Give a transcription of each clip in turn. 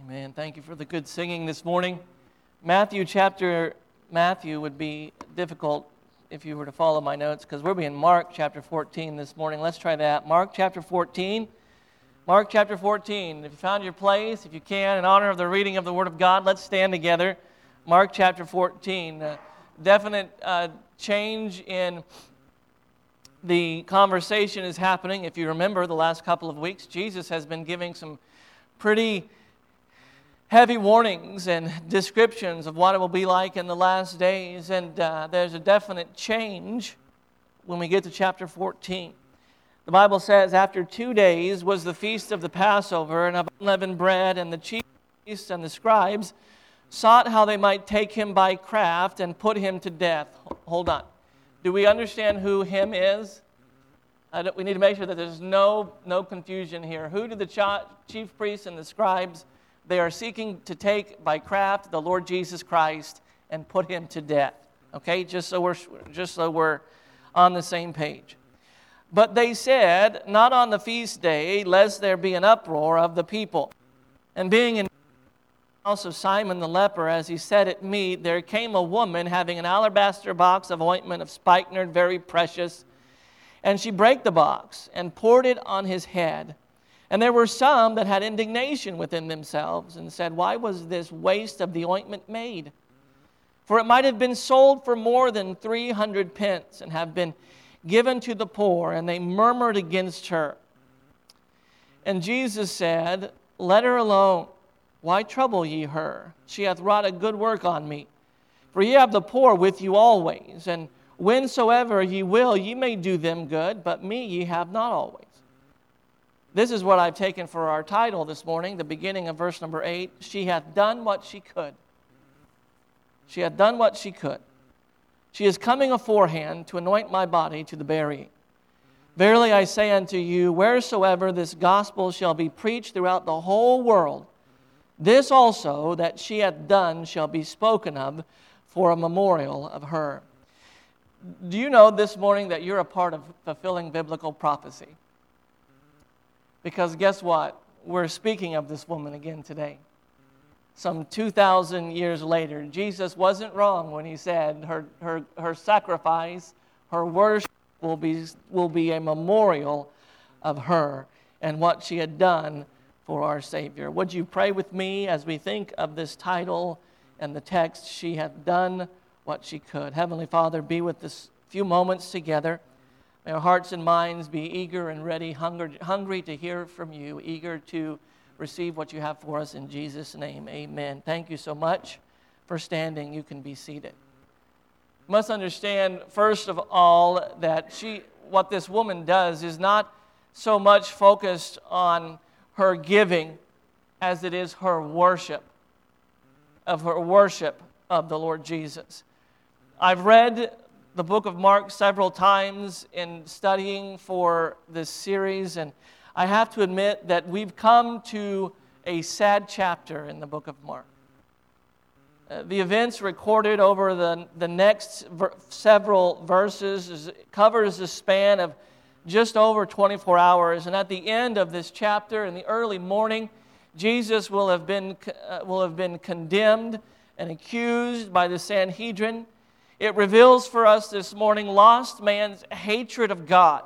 Amen. Thank you for the good singing this morning. Matthew would be difficult if you were to follow my notes because we're in Mark chapter 14 this morning. Let's try that. Mark chapter 14. Mark chapter 14. If you found your place, if you can, in honor of the reading of the Word of God, let's stand together. Mark chapter 14. Definite change in the conversation is happening. If you remember the last couple of weeks, Jesus has been giving some pretty heavy warnings and descriptions of what it will be like in the last days. And there's a definite change when we get to chapter 14. The Bible says, after 2 days was the feast of the Passover, and of unleavened bread, and the chief priests and the scribes sought how they might take him by craft and put him to death. Hold on. Do we understand who him is? We need to make sure that there's no confusion here. Who do the chief priests and the scribes? They are seeking to take by craft the Lord Jesus Christ and put him to death. Okay, just so we're on the same page. But they said, not on the feast day, lest there be an uproar of the people. And being in the house of Simon the leper, as he sat at meat, there came a woman having an alabaster box of ointment of spikenard, very precious. And she brake the box and poured it on his head. And there were some that had indignation within themselves and said, why was this waste of the ointment made? For it might have been sold for more than 300 pence and have been given to the poor. And they murmured against her. And Jesus said, let her alone. Why trouble ye her? She hath wrought a good work on me. For ye have the poor with you always, and whensoever ye will, ye may do them good, but me ye have not always. This is what I've taken for our title this morning, the beginning of verse number 8. She hath done what she could. She hath done what she could. She is coming aforehand to anoint my body to the burying. Verily I say unto you, wheresoever this gospel shall be preached throughout the whole world, this also that she hath done shall be spoken of for a memorial of her. Do you know this morning that you're a part of fulfilling biblical prophecy? Because guess what? We're speaking of this woman again today. Some 2,000 years later, Jesus wasn't wrong when he said her sacrifice, her worship will be a memorial of her and what she had done for our Savior. Would you pray with me as we think of this title and the text, she hath done what she could. Heavenly Father, be with us a few moments together. May our hearts and minds be eager and ready, hungry to hear from you, eager to receive what you have for us in Jesus' name. Amen. Thank you so much for standing. You can be seated. You must understand, first of all, that what this woman does is not so much focused on her giving as it is her worship of the Lord Jesus. I've read the book of Mark several times in studying for this series, and I have to admit that we've come to a sad chapter in the book of Mark. The events recorded over the next several verses covers the span of just over 24 hours, and at the end of this chapter, in the early morning, Jesus will have been condemned and accused by the Sanhedrin. It reveals for us this morning lost man's hatred of God.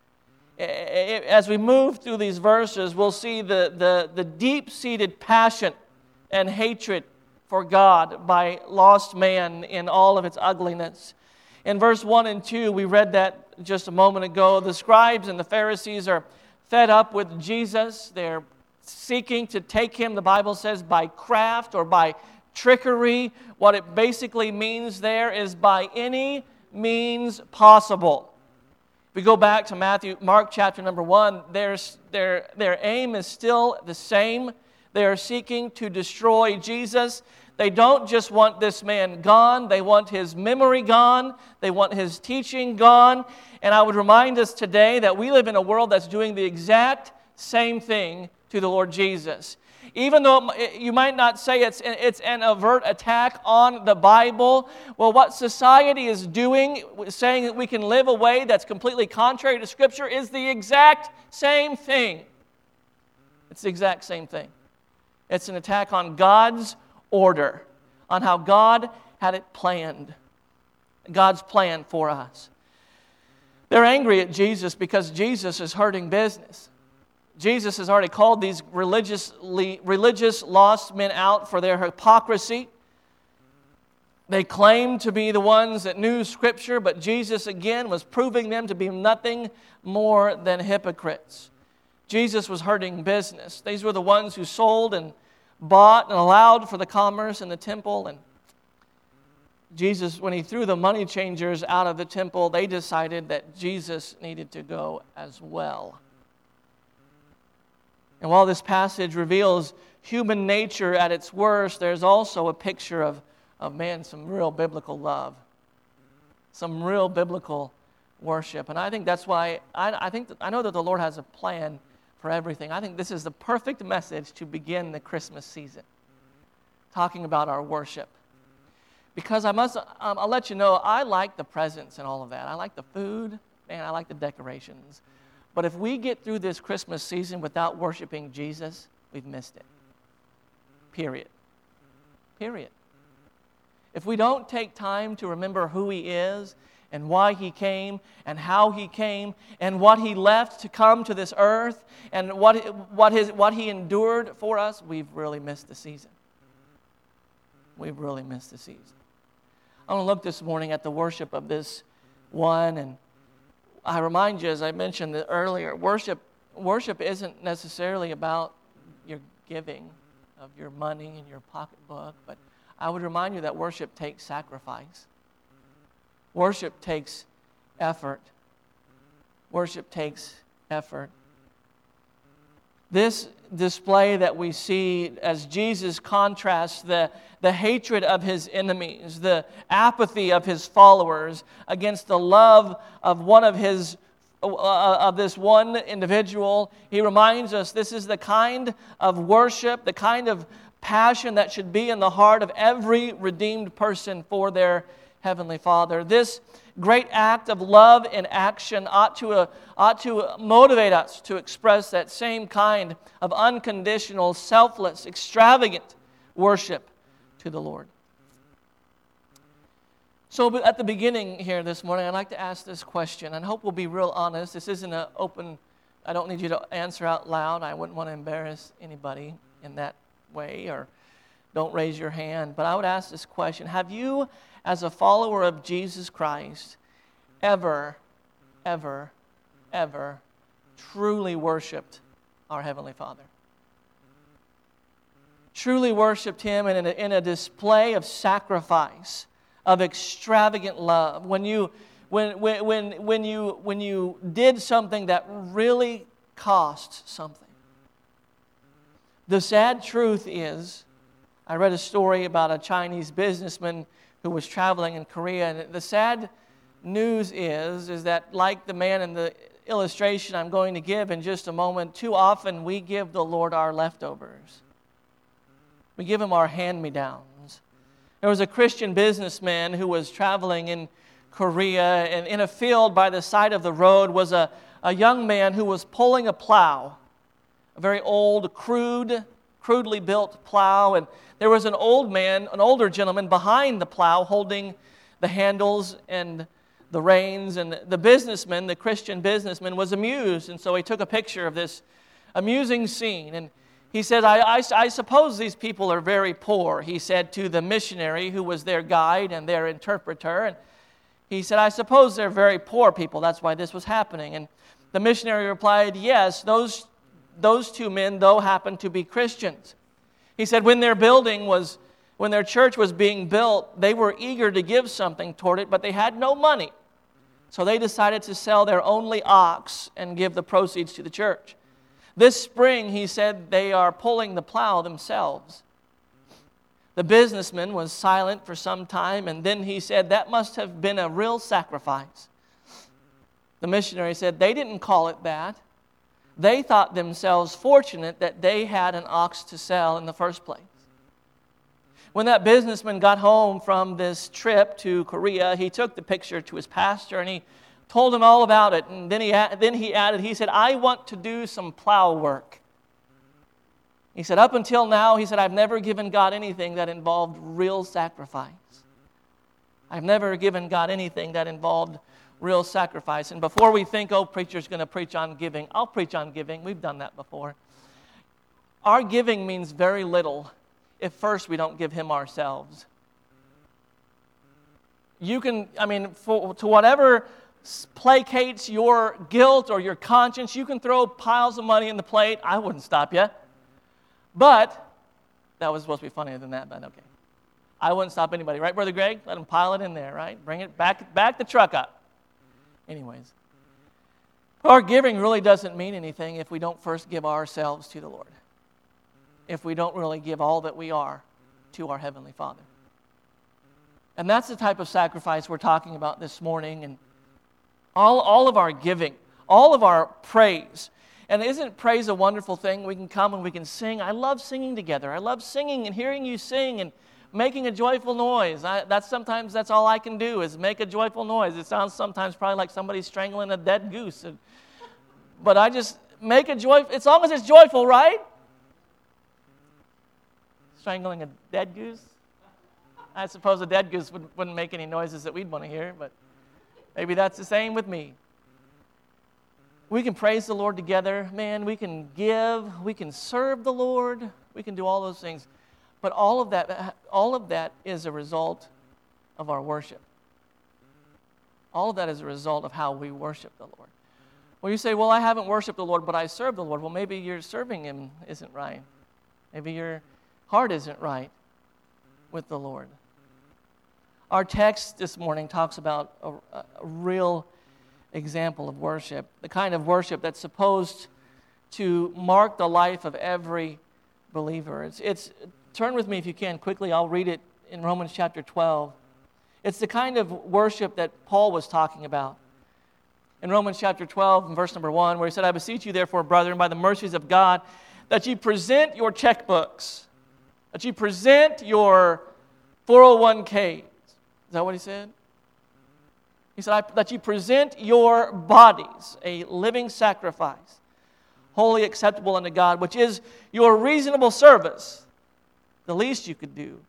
As we move through these verses, we'll see the deep-seated passion and hatred for God by lost man in all of its ugliness. In verse 1 and 2, we read that just a moment ago. The scribes and the Pharisees are fed up with Jesus. They're seeking to take him, the Bible says, by craft or by trickery. What it basically means there is by any means possible. If we go back to Mark chapter number 1, their aim is still the same. They are seeking to destroy Jesus. They don't just want this man gone. They want his memory gone. They want his teaching gone. And I would remind us today that we live in a world that's doing the exact same thing to the Lord Jesus. Even though you might not say it's an overt attack on the Bible, well, what society is doing, saying that we can live a way that's completely contrary to Scripture, is the exact same thing. It's the exact same thing. It's an attack on God's order, on how God had it planned, God's plan for us. They're angry at Jesus because Jesus is hurting business. Jesus has already called these religious lost men out for their hypocrisy. They claimed to be the ones that knew Scripture, but Jesus again was proving them to be nothing more than hypocrites. Jesus was hurting business. These were the ones who sold and bought and allowed for the commerce in the temple. And Jesus, when he threw the money changers out of the temple, they decided that Jesus needed to go as well. And while this passage reveals human nature at its worst, there's also a picture of some real biblical love, some real biblical worship. And I think that's why I know that the Lord has a plan for everything. I think this is the perfect message to begin the Christmas season, talking about our worship. Because I'll let you know, I like the presents and all of that. I like the food, and I like the decorations. But if we get through this Christmas season without worshiping Jesus, we've missed it. Period. If we don't take time to remember who he is and why he came and how he came and what he left to come to this earth and what he endured for us, we've really missed the season. We've really missed the season. I want to look this morning at the worship of this one, and I remind you, as I mentioned earlier, worship isn't necessarily about your giving of your money in your pocketbook, but I would remind you that worship takes sacrifice. Worship takes effort. Worship takes effort. This display that we see as Jesus contrasts the hatred of his enemies, the apathy of his followers against the love of of this one individual. He reminds us this is the kind of worship, the kind of passion that should be in the heart of every redeemed person for their Heavenly Father. This great act of love in action ought to motivate us to express that same kind of unconditional, selfless, extravagant worship to the Lord. So at the beginning here this morning, I'd like to ask this question, and I hope we'll be real honest. This isn't an open, I don't need you to answer out loud. I wouldn't want to embarrass anybody in that way, or don't raise your hand. But I would ask this question: have you, as a follower of Jesus Christ, ever truly worshiped our Heavenly Father? Truly worshiped him in a display of sacrifice, of extravagant love. When you did something that really cost something. The sad truth is, I read a story about a Chinese businessman who was traveling in Korea, and the sad news is that, like the man in the illustration I'm going to give in just a moment, too often we give the Lord our leftovers. We give him our hand-me-downs. There was a Christian businessman who was traveling in Korea, and in a field by the side of the road was a young man who was pulling a plow, a very old, crudely built plow, and there was an older gentleman behind the plow holding the handles and the reins, and the Christian businessman, was amused, and so he took a picture of this amusing scene, and he said, I suppose these people are very poor, he said to the missionary who was their guide and their interpreter, and he said, I suppose they're very poor people, that's why this was happening. And the missionary replied, yes, those two men, though, happened to be Christians. He said when their church was being built, they were eager to give something toward it, but they had no money. So they decided to sell their only ox and give the proceeds to the church. This spring, he said, they are pulling the plow themselves. The businessman was silent for some time, and then he said, that must have been a real sacrifice. The missionary said, they didn't call it that. They thought themselves fortunate that they had an ox to sell in the first place. When that businessman got home from this trip to Korea, he took the picture to his pastor and he told him all about it. And then he added, he said, I want to do some plow work. He said, up until now, he said, I've never given God anything that involved real sacrifice. I've never given God anything that involved real sacrifice. And before we think, oh, preacher's going to preach on giving, I'll preach on giving. We've done that before. Our giving means very little if first we don't give Him ourselves. You can, to whatever placates your guilt or your conscience, you can throw piles of money in the plate. I wouldn't stop you. But, that was supposed to be funnier than that, but okay. I wouldn't stop anybody. Right, Brother Greg? Let them pile it in there, right? Bring it back the truck up. Anyways. Our giving really doesn't mean anything if we don't first give ourselves to the Lord. If we don't really give all that we are to our Heavenly Father. And that's the type of sacrifice we're talking about this morning. And all of our giving, all of our praise. And isn't praise a wonderful thing? We can come and we can sing. I love singing together. I love singing and hearing you sing and making a joyful noise. That's all I can do is make a joyful noise. It sounds sometimes probably like somebody's strangling a dead goose. But I just make a joyful, as long as it's joyful, right? Strangling a dead goose? I suppose a dead goose wouldn't make any noises that we'd want to hear, but maybe that's the same with me. We can praise the Lord together. Man, we can give. We can serve the Lord. We can do all those things. But all of that is a result of our worship. All of that is a result of how we worship the Lord. Well, you say, well, I haven't worshiped the Lord, but I serve the Lord. Well, maybe your serving Him isn't right. Maybe your heart isn't right with the Lord. Our text this morning talks about a real example of worship, the kind of worship that's supposed to mark the life of every believer. Turn with me if you can quickly. I'll read it in Romans chapter 12. It's the kind of worship that Paul was talking about. In Romans chapter 12, and verse number 1, where he said, I beseech you therefore, brethren, by the mercies of God, that ye present your checkbooks, that ye present your 401ks. Is that what he said? He said, that you present your bodies a living sacrifice, wholly acceptable unto God, which is your reasonable service, the least you could do.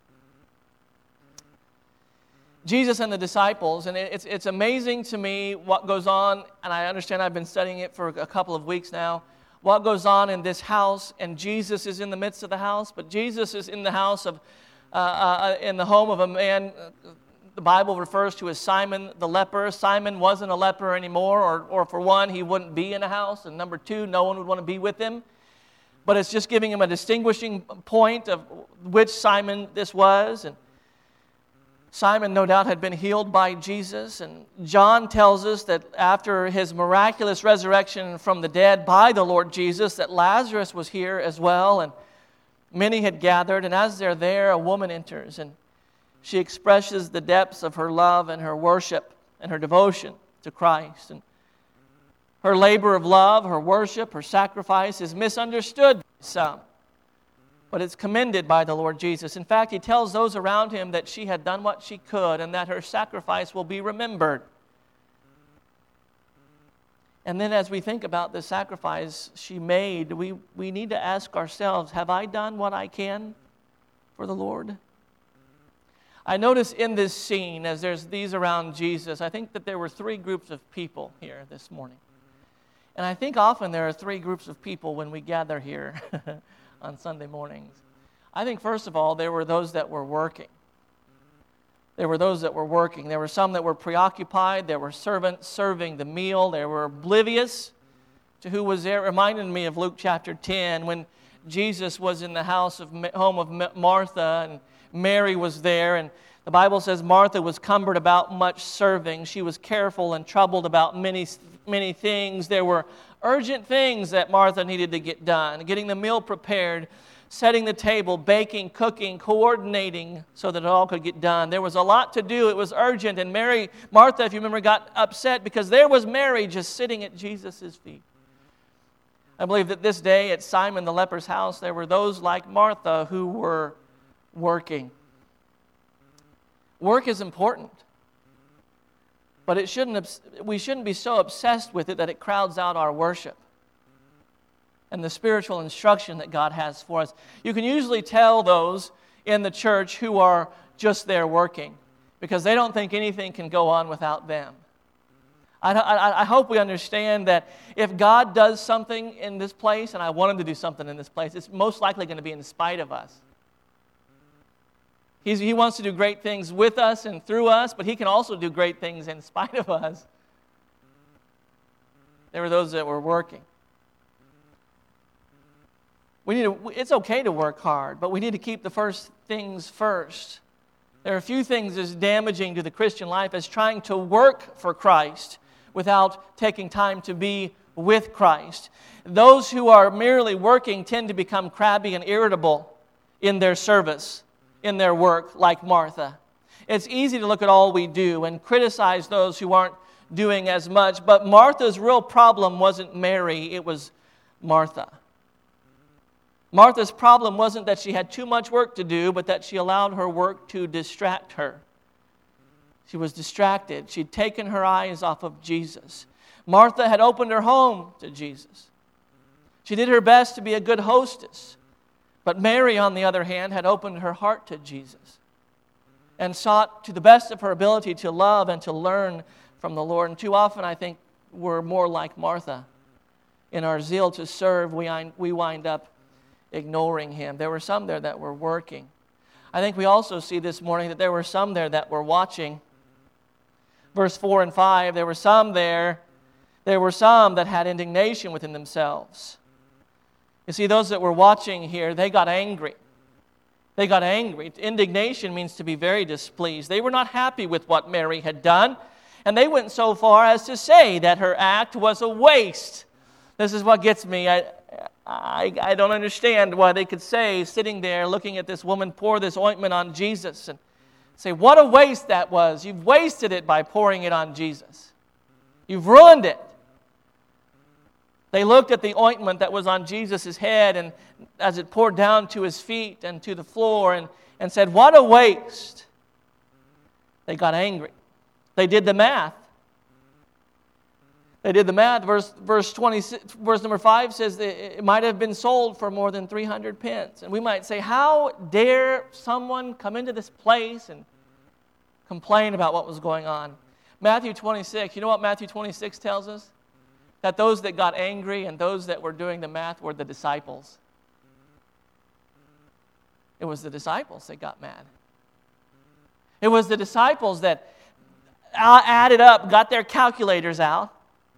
Jesus and the disciples, and it's amazing to me what goes on, and I understand I've been studying it for a couple of weeks now, what goes on in this house, and Jesus is in the midst of the house, but Jesus is in the house of, in the home of a man. The Bible refers to as Simon the leper. Simon wasn't a leper anymore, or for one, he wouldn't be in a house, and number two, no one would want to be with him. But it's just giving him a distinguishing point of which Simon this was. And Simon, no doubt, had been healed by Jesus. And John tells us that after his miraculous resurrection from the dead by the Lord Jesus, that Lazarus was here as well, and many had gathered. And as they're there, a woman enters, and she expresses the depths of her love and her worship and her devotion to Christ. And her labor of love, her worship, her sacrifice is misunderstood by some, but it's commended by the Lord Jesus. In fact, He tells those around Him that she had done what she could and that her sacrifice will be remembered. And then as we think about the sacrifice she made, we need to ask ourselves, have I done what I can for the Lord? I notice in this scene, as there's these around Jesus, I think that there were three groups of people here this morning. And I think often there are three groups of people when we gather here on Sunday mornings. I think, first of all, there were those that were working. There were those that were working. There were some that were preoccupied. There were servants serving the meal. They were oblivious to who was there. It reminded me of Luke chapter 10 when Jesus was in the home of Martha, and Mary was there, and the Bible says Martha was cumbered about much serving. She was careful and troubled about many things. There were urgent things that Martha needed to get done. Getting the meal prepared, setting the table, baking, cooking, coordinating so that it all could get done. There was a lot to do. It was urgent. And Martha, if you remember, got upset because there was Mary just sitting at Jesus' feet. I believe that this day at Simon the leper's house, there were those like Martha who were working. Work is important, but we shouldn't be so obsessed with it that it crowds out our worship. and the spiritual instruction that God has for us. You can usually tell those in the church who are just there working because they don't think anything can go on without them. I hope we understand that if God does something in this place, and I want Him to do something in this place, it's most likely going to be in spite of us. He wants to do great things with us and through us, but He can also do great things in spite of us. There were those that were working. It's okay to work hard, but we need to keep the first things first. There are few things as damaging to the Christian life as trying to work for Christ without taking time to be with Christ. Those who are merely working tend to become crabby and irritable in their service, in their work, like Martha. It's easy to look at all we do and criticize those who aren't doing as much, but Martha's real problem wasn't Mary, it was Martha. Martha's problem wasn't that she had too much work to do, but that she allowed her work to distract her. She was distracted. She'd taken her eyes off of Jesus. Martha had opened her home to Jesus. She did her best to be a good hostess. But Mary, on the other hand, had opened her heart to Jesus and sought to the best of her ability to love and to learn from the Lord. And too often, I think, we're more like Martha. In our zeal to serve, we wind up ignoring Him. There were some there that were working. I think we also see this morning that there were some there that were watching. Verse 4 and 5, there were some there that had indignation within themselves. You see, those that were watching here, they got angry. They got angry. Indignation means to be very displeased. They were not happy with what Mary had done, and they went so far as to say that her act was a waste. This is what gets me. I don't understand why they could say, sitting there looking at this woman pour this ointment on Jesus and say, what a waste that was. You've wasted it by pouring it on Jesus. You've ruined it. They looked at the ointment that was on Jesus' head and as it poured down to His feet and to the floor and said, what a waste. They got angry. They did the math. They did the math. Verse number 5 says that it might have been sold for more than 300 pence. And we might say, how dare someone come into this place and complain about what was going on? Matthew 26, you know what Matthew 26 tells us? That those that got angry and those that were doing the math were the disciples. It was the disciples that got mad. It was the disciples that added up, got their calculators out.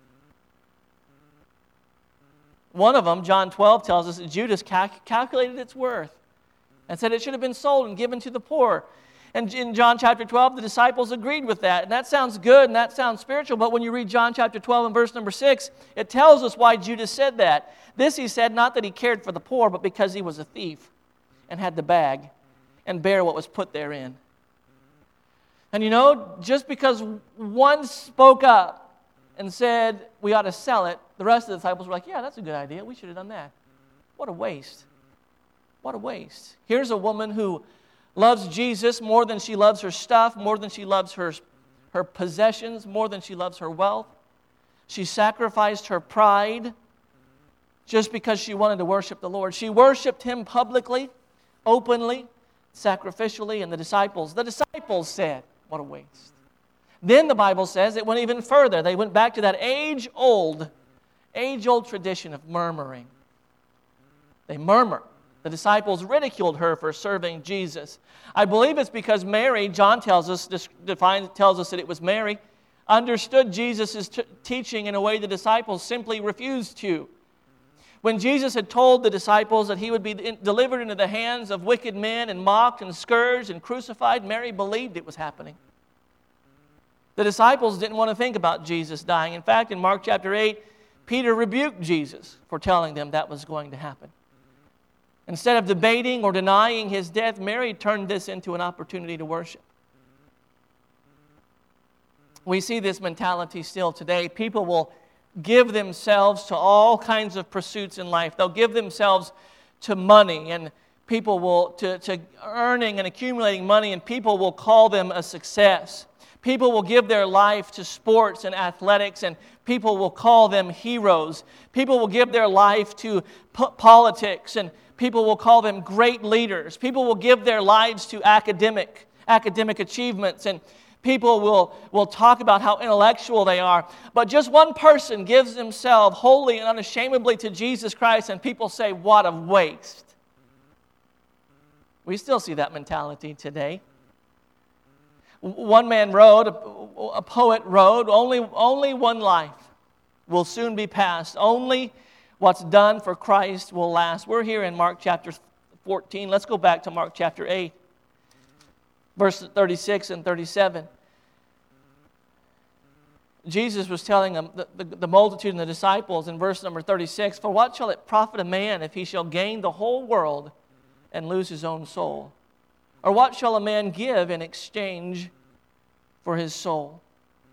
One of them, John 12, tells us that Judas calculated its worth and said it should have been sold and given to the poor. And in John chapter 12, the disciples agreed with that. And that sounds good and that sounds spiritual, but when you read John chapter 12 and verse number 6, it tells us why Judas said that. This he said not that he cared for the poor, but because he was a thief and had the bag and bear what was put therein. And you know, just because one spoke up and said we ought to sell it, the rest of the disciples were like, yeah, that's a good idea. We should have done that. What a waste. What a waste. Here's a woman who loves Jesus more than she loves her stuff, more than she loves her possessions, more than she loves her wealth. She sacrificed her pride just because she wanted to worship the Lord. She worshiped Him publicly, openly, sacrificially, and the disciples said, what a waste. Then the Bible says it went even further. They went back to that age-old tradition of murmuring. They murmur. The disciples ridiculed her for serving Jesus. I believe it's because Mary, John tells us that it was Mary, understood Jesus' teaching in a way the disciples simply refused to. When Jesus had told the disciples that He would be delivered into the hands of wicked men and mocked and scourged and crucified, Mary believed it was happening. The disciples didn't want to think about Jesus dying. In fact, in Mark chapter 8, Peter rebuked Jesus for telling them that was going to happen. Instead of debating or denying His death, Mary turned this into an opportunity to worship. We see this mentality still today. People will give themselves to all kinds of pursuits in life. They'll give themselves to money, and people will to earning and accumulating money, and people will call them a success. People will give their life to sports and athletics, and people will call them heroes. People will give their life to politics, and people will call them great leaders. People will give their lives to academic achievements, and people will talk about how intellectual they are. But just one person gives himself wholly and unashamedly to Jesus Christ, and people say, what a waste. We still see that mentality today. One man wrote, a poet wrote, only one life will soon be past. Only what's done for Christ will last. We're here in Mark chapter 14. Let's go back to Mark chapter 8, verses 36 and 37. Jesus was telling them, the multitude and the disciples in verse number 36, for what shall it profit a man if he shall gain the whole world and lose his own soul? Or what shall a man give in exchange for his soul?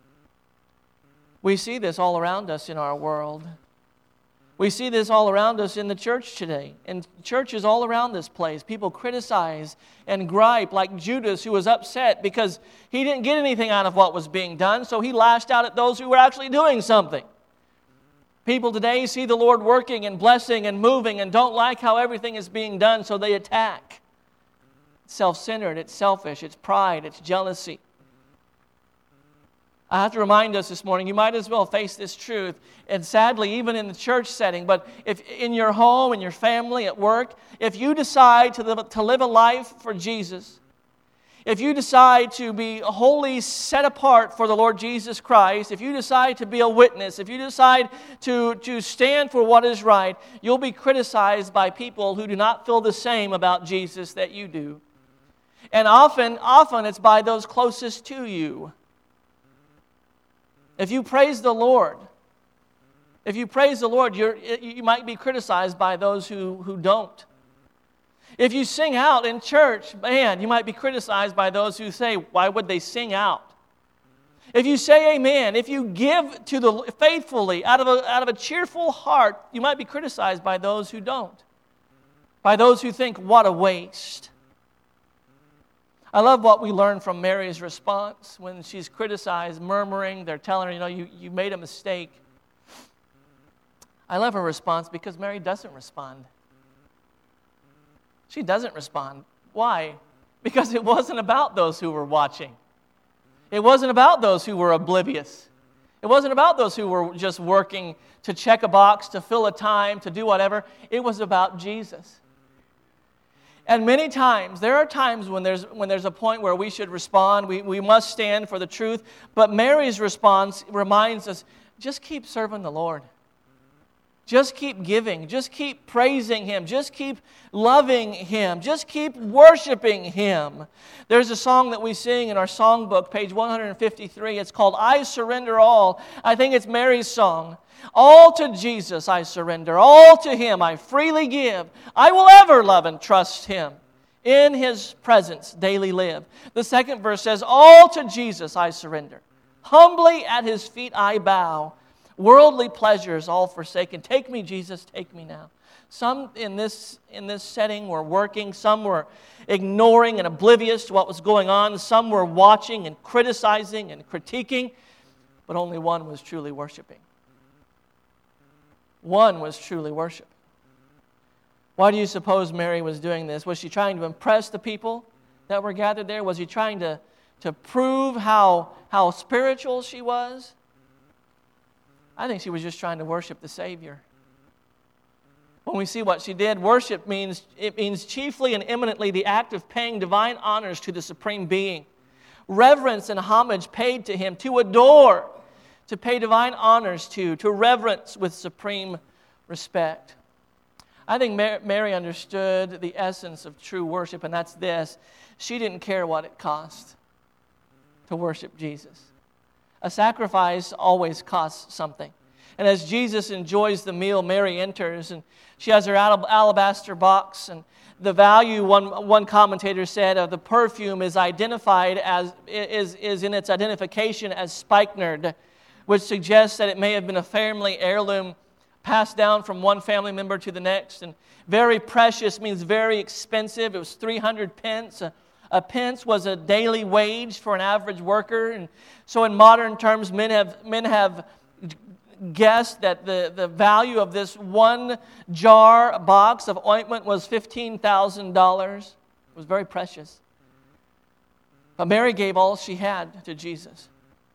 We see this all around us in our world. We see this all around us in the church today. In churches all around this place, people criticize and gripe like Judas, who was upset because he didn't get anything out of what was being done, so he lashed out at those who were actually doing something. People today see the Lord working and blessing and moving and don't like how everything is being done, so they attack. It's self-centered, it's selfish, it's pride, it's jealousy. I have to remind us this morning, you might as well face this truth, and sadly, even in the church setting, but if in your home, in your family, at work, if you decide to live a life for Jesus, if you decide to be wholly set apart for the Lord Jesus Christ, if you decide to be a witness, if you decide to stand for what is right, you'll be criticized by people who do not feel the same about Jesus that you do. And often it's by those closest to you. If you praise the Lord, you might be criticized by those who don't. If you sing out in church, man, you might be criticized by those who say, why would they sing out? If you say amen, if you give faithfully out of a cheerful heart, you might be criticized by those who don't. By those who think, what a waste. I love what we learn from Mary's response when she's criticized, murmuring. They're telling her, you made a mistake. I love her response because Mary doesn't respond. She doesn't respond. Why? Because it wasn't about those who were watching. It wasn't about those who were oblivious. It wasn't about those who were just working to check a box, to fill a time, to do whatever. It was about Jesus. And many times, there are times when there's a point where we should respond. We must stand for the truth. But Mary's response reminds us, just keep serving the Lord. Just keep giving. Just keep praising Him. Just keep loving Him. Just keep worshiping Him. There's a song that we sing in our songbook, page 153. It's called, I Surrender All. I think it's Mary's song. All to Jesus I surrender. All to Him I freely give. I will ever love and trust Him. In His presence daily live. The second verse says, all to Jesus I surrender. Humbly at His feet I bow. Worldly pleasures all forsaken. Take me, Jesus, take me now. Some in this setting were working. Some were ignoring and oblivious to what was going on. Some were watching and criticizing and critiquing. But only one was truly worshiping. One was truly worshiping. Why do you suppose Mary was doing this? Was she trying to impress the people that were gathered there? Was she trying to prove how spiritual she was? I think she was just trying to worship the Savior. When we see what she did, worship means chiefly and eminently the act of paying divine honors to the Supreme Being. Reverence and homage paid to Him, to adore, to pay divine honors to reverence with supreme respect. I think Mary understood the essence of true worship, and that's this. She didn't care what it cost to worship Jesus. A sacrifice always costs something. And as Jesus enjoys the meal, Mary enters, and she has her alabaster box, and the value, one commentator said, of the perfume is identified as is in its identification as spikenard, which suggests that it may have been a family heirloom passed down from one family member to the next. And very precious means very expensive. It was 300 pence, A pence was a daily wage for an average worker. And so in modern terms, men have guessed that the value of this one box of ointment was $15,000. It was very precious. But Mary gave all she had to Jesus.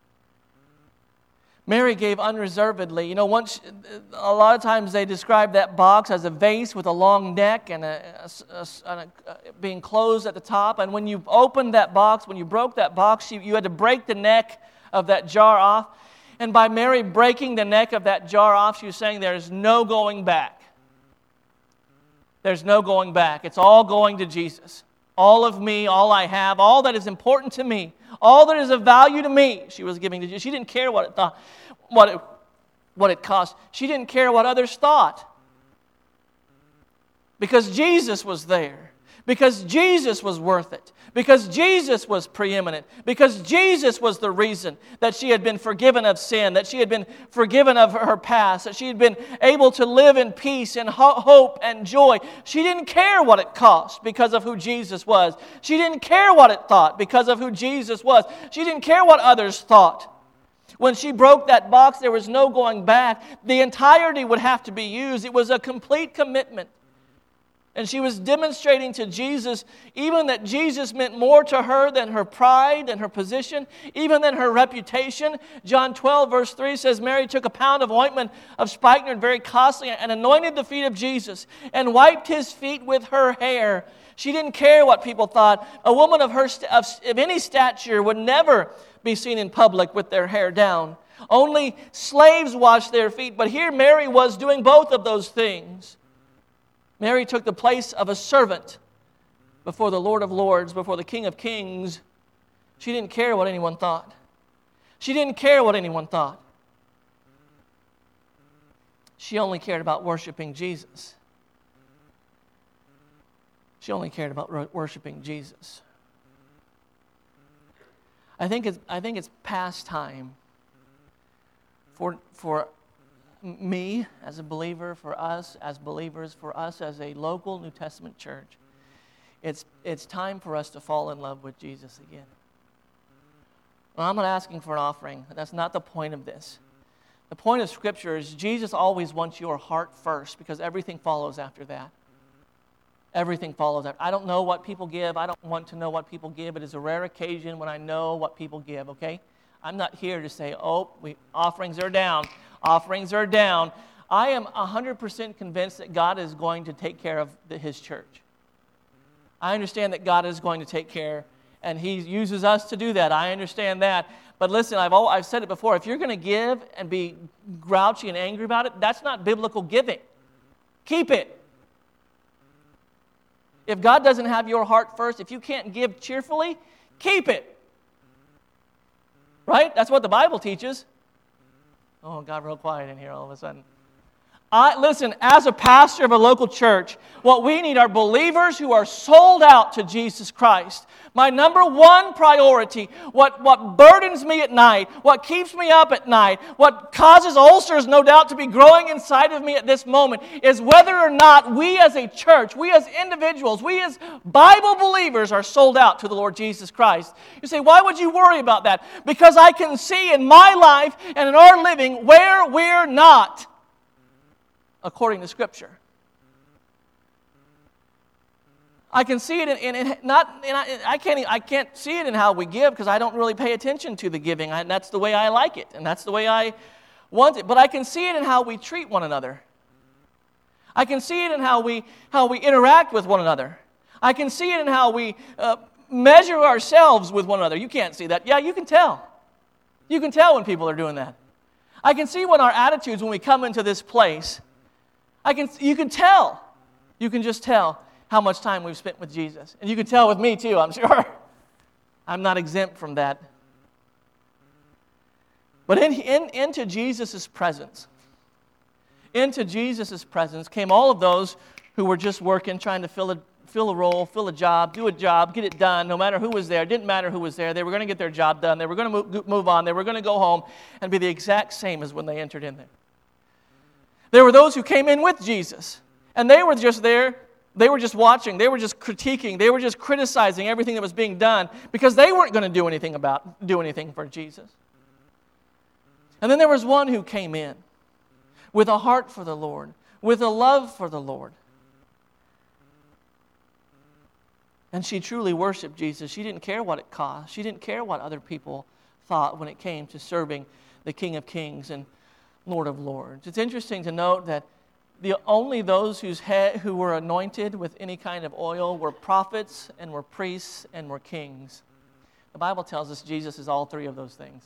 Mary gave unreservedly. You know, a lot of times they describe that box as a vase with a long neck and being closed at the top. And when you opened that box, when you broke that box, you had to break the neck of that jar off. And by Mary breaking the neck of that jar off, she was saying there's no going back. There's no going back. It's all going to Jesus. All of me, all I have, all that is important to me, all that is of value to me, she was giving to Jesus. She didn't care what it thought, what it cost. She didn't care what others thought. Because Jesus was there. Because Jesus was worth it. Because Jesus was preeminent. Because Jesus was the reason that she had been forgiven of sin, that she had been forgiven of her past, that she had been able to live in peace and hope and joy. She didn't care what it cost because of who Jesus was. She didn't care what it thought because of who Jesus was. She didn't care what others thought. When she broke that box, there was no going back. The entirety would have to be used. It was a complete commitment. And she was demonstrating to Jesus even that Jesus meant more to her than her pride and her position, even than her reputation. John 12, verse 3 says, Mary took a pound of ointment of spikenard, very costly, and anointed the feet of Jesus and wiped his feet with her hair. She didn't care what people thought. A woman of any stature would never be seen in public with their hair down. Only slaves washed their feet. But here Mary was doing both of those things. Mary took the place of a servant before the Lord of Lords, before the King of Kings. She didn't care what anyone thought. She didn't care what anyone thought. She only cared about worshiping Jesus. She only cared about worshiping Jesus. I think it's past time for me as a believer, for us as believers, for us as a local New Testament church. It's time for us to fall in love with Jesus again. Well, I'm not asking for an offering. That's not the point of this. The point of Scripture is Jesus always wants your heart first because everything follows after that. Everything follows after. I don't know what people give. I don't want to know what people give. It is a rare occasion when I know what people give, okay? I'm not here to say, offerings are down. Offerings are down. I am 100% convinced that God is going to take care of His church. I understand that God is going to take care, and He uses us to do that. I understand that. But listen, I've said it before. If you're going to give and be grouchy and angry about it, that's not biblical giving. Keep it. If God doesn't have your heart first, if you can't give cheerfully, keep it. Right? That's what the Bible teaches. Oh, it got real quiet in here all of a sudden. Listen, as a pastor of a local church, what we need are believers who are sold out to Jesus Christ. My number one priority, what burdens me at night, what keeps me up at night, what causes ulcers, no doubt, to be growing inside of me at this moment, is whether or not we as a church, we as individuals, we as Bible believers are sold out to the Lord Jesus Christ. You say, why would you worry about that? Because I can see in my life and in our living where we're not, according to Scripture. I can see it I can't see it in how we give because I don't really pay attention to the giving. That's the way I like it, and that's the way I want it. But I can see it in how we treat one another. I can see it in how we interact with one another. I can see it in how we measure ourselves with one another. You can't see that. Yeah, you can tell. You can tell when people are doing that. I can see when our attitudes when we come into this place. You can tell. You can just tell how much time we've spent with Jesus. And you can tell with me too, I'm sure. I'm not exempt from that. But into Jesus' presence, came all of those who were just working, trying to fill a role, fill a job, do a job, get it done, no matter who was there. It didn't matter who was there. They were going to get their job done. They were going to move on. They were going to go home and be the exact same as when they entered in there. There were those who came in with Jesus, and they were just there They were just watching. They were just critiquing. They were just criticizing everything that was being done because they weren't going to do anything for Jesus. And then there was one who came in with a heart for the Lord, with a love for the Lord. And she truly worshiped Jesus. She didn't care what it cost. She didn't care what other people thought when it came to serving the King of Kings and Lord of Lords. It's interesting to note that only those who were anointed with any kind of oil were prophets and were priests and were kings. The Bible tells us Jesus is all three of those things.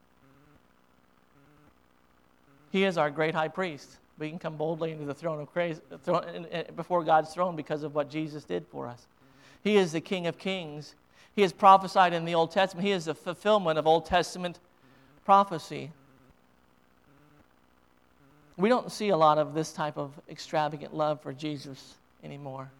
He is our great high priest. We can come boldly into the throne of grace, before God's throne because of what Jesus did for us. He is the King of Kings. He is prophesied in the Old Testament. He is the fulfillment of Old Testament prophecy. We don't see a lot of this type of extravagant love for Jesus anymore.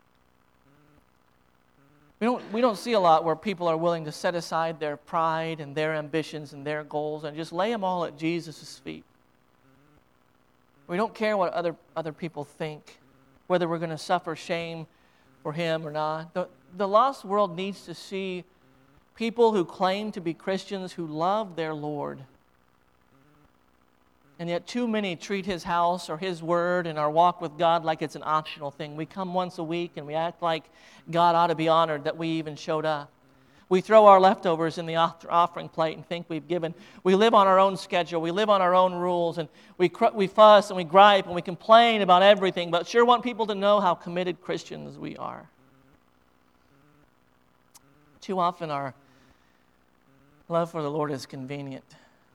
We don't see a lot where people are willing to set aside their pride and their ambitions and their goals and just lay them all at Jesus' feet. We don't care what other people think, whether we're going to suffer shame for him or not. The lost world needs to see people who claim to be Christians who love their Lord. And yet too many treat his house or his word and our walk with God like it's an optional thing. We come once a week and we act like God ought to be honored that we even showed up. We throw our leftovers in the offering plate and think we've given. We live on our own schedule. We live on our own rules. And we fuss and we gripe and we complain about everything, but sure want people to know how committed Christians we are. Too often our love for the Lord is convenient.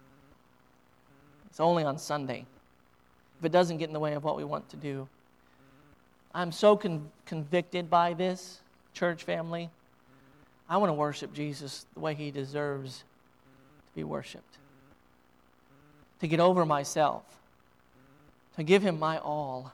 It's only on Sunday. If it doesn't get in the way of what we want to do. I'm so convicted by this, church family. I want to worship Jesus the way he deserves to be worshiped. To get over myself. To give him my all.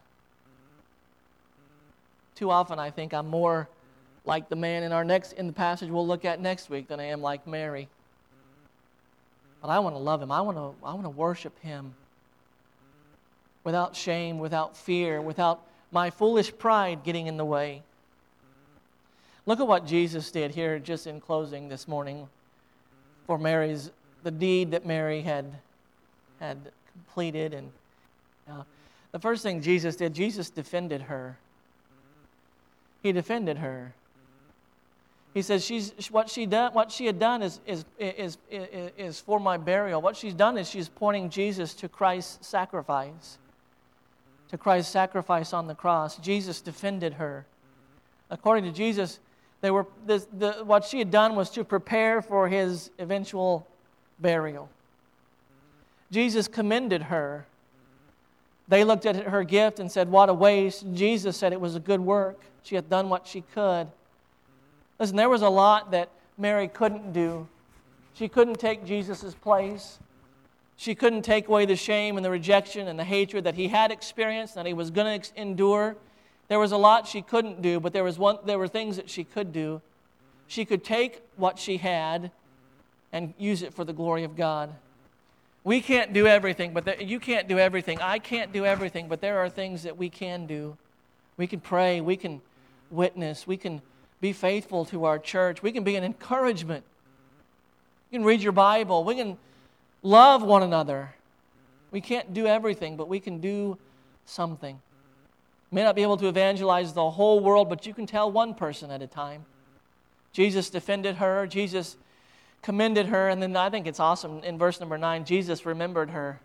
Too often I think I'm more like the man in the passage we'll look at next week than I am like Mary. But I want to love him. I want to worship him without shame, without fear, without my foolish pride getting in the way. Look at what Jesus did here just in closing this morning for the deed that Mary had completed. And the first thing Jesus did, Jesus defended her. He defended her. He says what she had done is for my burial. What she's done is she's pointing Jesus to Christ's sacrifice. To Christ's sacrifice on the cross. Jesus defended her. According to Jesus, what she had done was to prepare for his eventual burial. Jesus commended her. They looked at her gift and said, "What a waste." Jesus said it was a good work. She had done what she could. Listen, there was a lot that Mary couldn't do. She couldn't take Jesus' place. She couldn't take away the shame and the rejection and the hatred that he had experienced, that he was going to endure. There was a lot she couldn't do, but there were things that she could do. She could take what she had and use it for the glory of God. We can't do everything, you can't do everything. I can't do everything, but there are things that we can do. We can pray. We can witness. We can be faithful to our church. We can be an encouragement. You can read your Bible. We can love one another. We can't do everything, but we can do something. You may not be able to evangelize the whole world, but you can tell one person at a time. Jesus defended her. Jesus commended her. And then I think it's awesome in verse number 9, Jesus remembered her.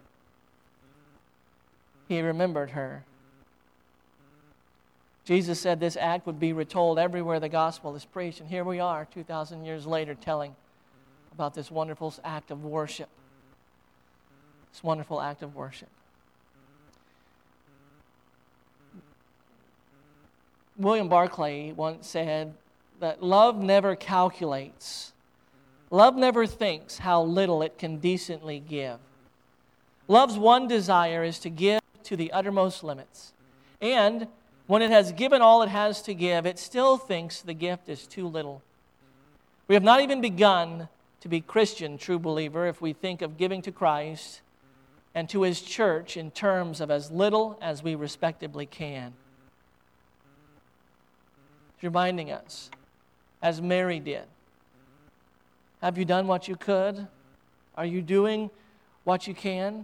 He remembered her. Jesus said this act would be retold everywhere the gospel is preached. And here we are, 2,000 years later, telling about this wonderful act of worship. This wonderful act of worship. William Barclay once said that love never calculates. Love never thinks how little it can decently give. Love's one desire is to give to the uttermost limits. And when it has given all it has to give, it still thinks the gift is too little. We have not even begun to be Christian, true believer, if we think of giving to Christ and to his church in terms of as little as we respectably can. He's reminding us, as Mary did. Have you done what you could? Are you doing what you can?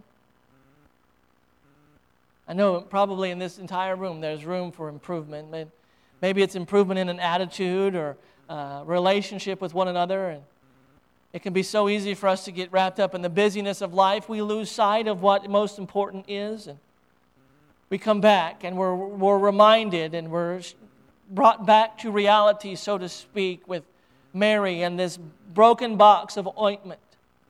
I know probably in this entire room there's room for improvement. Maybe it's improvement in an attitude or relationship with one another. And it can be so easy for us to get wrapped up in the busyness of life. We lose sight of what most important is. And we come back and we're reminded and we're brought back to reality, so to speak, with Mary and this broken box of ointment.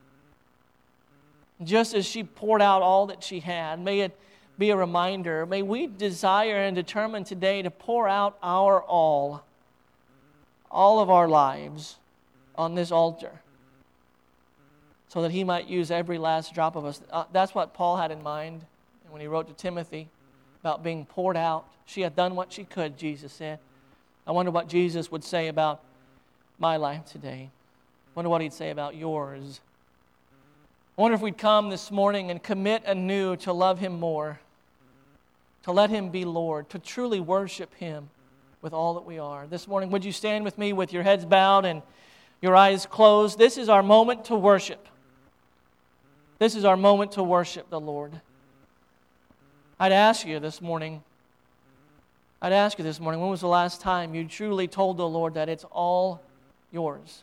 Just as she poured out all that she had, may it be a reminder. May we desire and determine today to pour out our all of our lives on this altar, so that He might use every last drop of us. That's what Paul had in mind when he wrote to Timothy about being poured out. She had done what she could, Jesus said. I wonder what Jesus would say about my life today. I wonder what He'd say about yours. I wonder if we'd come this morning and commit anew to love Him more, to let Him be Lord, to truly worship Him with all that we are. This morning, would you stand with me with your heads bowed and your eyes closed? This is our moment to worship. This is our moment to worship the Lord. I'd ask you this morning, when was the last time you truly told the Lord that it's all yours?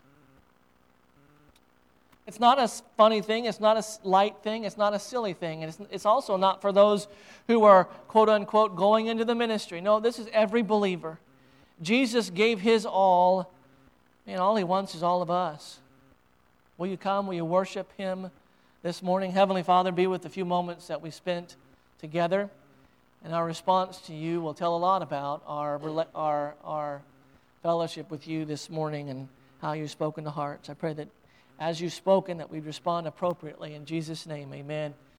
It's not a funny thing. It's not a light thing. It's not a silly thing. And it's also not for those who are, quote unquote, going into the ministry. No, this is every believer. Jesus gave His all, and all He wants is all of us. Will you come? Will you worship Him this morning? Heavenly Father, be with the few moments that we spent together. And our response to You will tell a lot about our fellowship with You this morning and how You've spoken to hearts. I pray that as You've spoken, that we'd respond appropriately. In Jesus' name, amen.